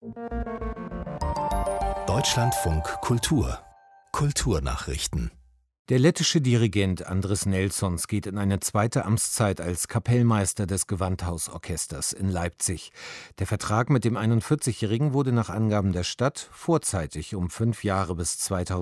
Deutschlandfunk Kultur Kulturnachrichten. Der lettische Dirigent Andris Nelsons geht in eine zweite Amtszeit als Kapellmeister des Gewandhausorchesters in Leipzig. Der Vertrag mit dem 41-Jährigen wurde nach Angaben der Stadt vorzeitig um 5 Jahre bis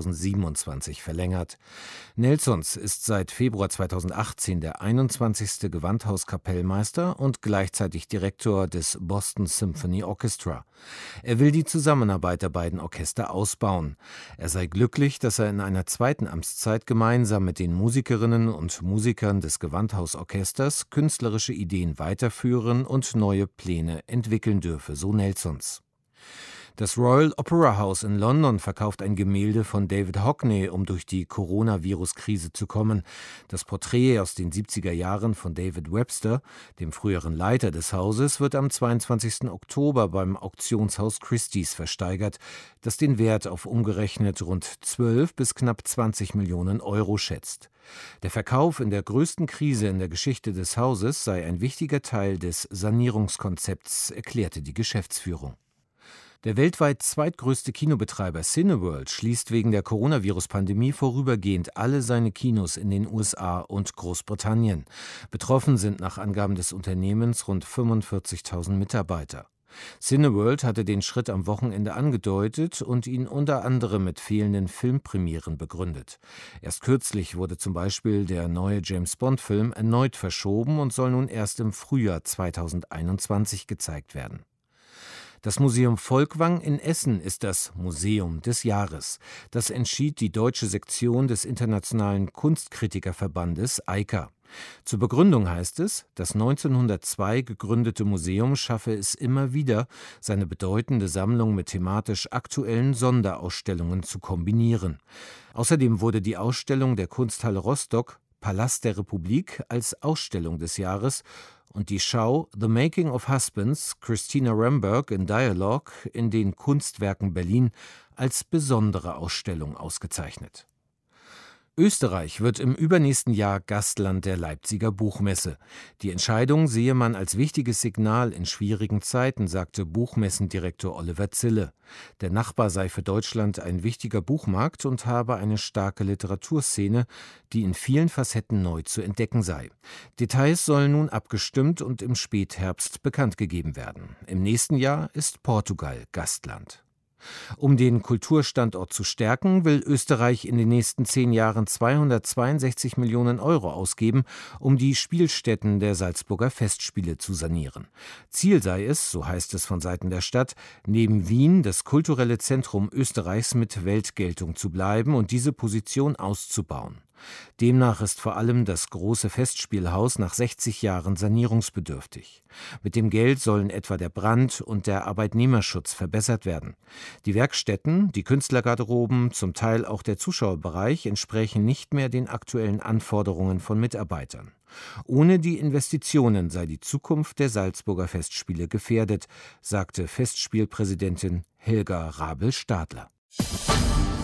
2027 verlängert. Nelsons ist seit Februar 2018 der 21. Gewandhauskapellmeister und gleichzeitig Direktor des Boston Symphony Orchestra. Er will die Zusammenarbeit der beiden Orchester ausbauen. Er sei glücklich, dass er in einer zweiten Amtszeit gemeinsam mit den Musikerinnen und Musikern des Gewandhausorchesters künstlerische Ideen weiterführen und neue Pläne entwickeln dürfe, so Nelsons. Das Royal Opera House in London verkauft ein Gemälde von David Hockney, um durch die Coronavirus-Krise zu kommen. Das Porträt aus den 70er Jahren von David Webster, dem früheren Leiter des Hauses, wird am 22. Oktober beim Auktionshaus Christie's versteigert, das den Wert auf umgerechnet rund 12 bis knapp 20 Millionen Euro schätzt. Der Verkauf in der größten Krise in der Geschichte des Hauses sei ein wichtiger Teil des Sanierungskonzepts, erklärte die Geschäftsführung. Der weltweit zweitgrößte Kinobetreiber Cineworld schließt wegen der Coronavirus-Pandemie vorübergehend alle seine Kinos in den USA und Großbritannien. Betroffen sind nach Angaben des Unternehmens rund 45.000 Mitarbeiter. Cineworld hatte den Schritt am Wochenende angedeutet und ihn unter anderem mit fehlenden Filmpremieren begründet. Erst kürzlich wurde zum Beispiel der neue James-Bond-Film erneut verschoben und soll nun erst im Frühjahr 2021 gezeigt werden. Das Museum Folkwang in Essen ist das Museum des Jahres. Das entschied die deutsche Sektion des Internationalen Kunstkritikerverbandes EIKA. Zur Begründung heißt es, das 1902 gegründete Museum schaffe es immer wieder, seine bedeutende Sammlung mit thematisch aktuellen Sonderausstellungen zu kombinieren. Außerdem wurde die Ausstellung der Kunsthalle Rostock Palast der Republik als Ausstellung des Jahres und die Schau The Making of Husbands Christina Ramberg in Dialogue in den Kunstwerken Berlin als besondere Ausstellung ausgezeichnet. Österreich wird im übernächsten Jahr Gastland der Leipziger Buchmesse. Die Entscheidung sehe man als wichtiges Signal in schwierigen Zeiten, sagte Buchmessendirektor Oliver Zille. Der Nachbar sei für Deutschland ein wichtiger Buchmarkt und habe eine starke Literaturszene, die in vielen Facetten neu zu entdecken sei. Details sollen nun abgestimmt und im Spätherbst bekannt gegeben werden. Im nächsten Jahr ist Portugal Gastland. Um den Kulturstandort zu stärken, will Österreich in den nächsten 10 Jahren 262 Millionen Euro ausgeben, um die Spielstätten der Salzburger Festspiele zu sanieren. Ziel sei es, so heißt es von Seiten der Stadt, neben Wien das kulturelle Zentrum Österreichs mit Weltgeltung zu bleiben und diese Position auszubauen. Demnach ist vor allem das große Festspielhaus nach 60 Jahren sanierungsbedürftig. Mit dem Geld sollen etwa der Brand- und der Arbeitnehmerschutz verbessert werden. Die Werkstätten, die Künstlergarderoben, zum Teil auch der Zuschauerbereich entsprechen nicht mehr den aktuellen Anforderungen von Mitarbeitern. Ohne die Investitionen sei die Zukunft der Salzburger Festspiele gefährdet, sagte Festspielpräsidentin Helga Rabel-Stadler.